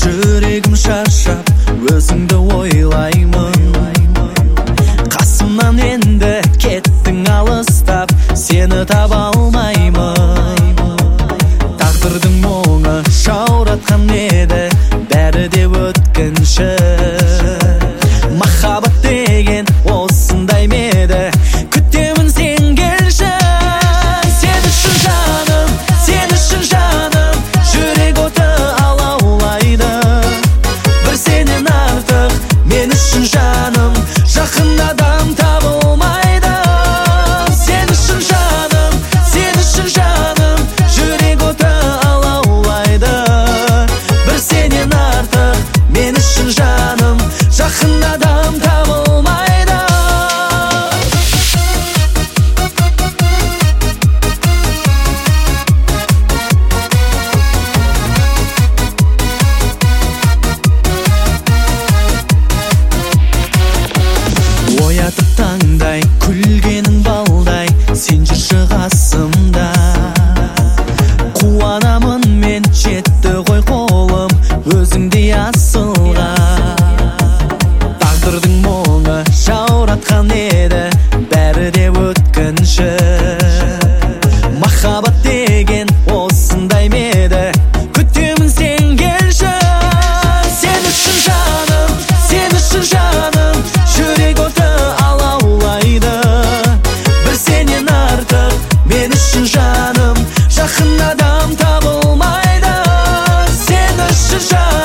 жүрегім шаршап өзіңді ойлаймын. Қасымнан енді кеттің алыстап, сені таба алмаймын. Тағдырдың мұңы жауратқан еді, бәрі де өткінші. Махаббат деген осындай ма еді, күтемін сен келші. Сен үшін жаным, сен үшін жаным, жүрек оты алаулайды. Бір сенен артық мен үшін жаным, жақын адам табылмайды. Сен үшін жаным, сен үшін жаным, жүрек оты алаулайды. Бір сенен артық мен үшін жаным, жақын адам табылмайды. Оятып таңдай, күлгенің балдай, сен жүрші қасымда. Қуанамын мен, жетті ғой қолым өзіңдей асылға. Тағдырдың мұңы жауратқан еді, бәрі де өткінші. Махаббат деген осындай ма еді, күтемін сен келші. Сен үшін жаным, сен үшін жаным, жүрек оты алаулайды. Бір сенен артық мен үшін жаным, жақын адам табылмайды. Сен үшін жаным,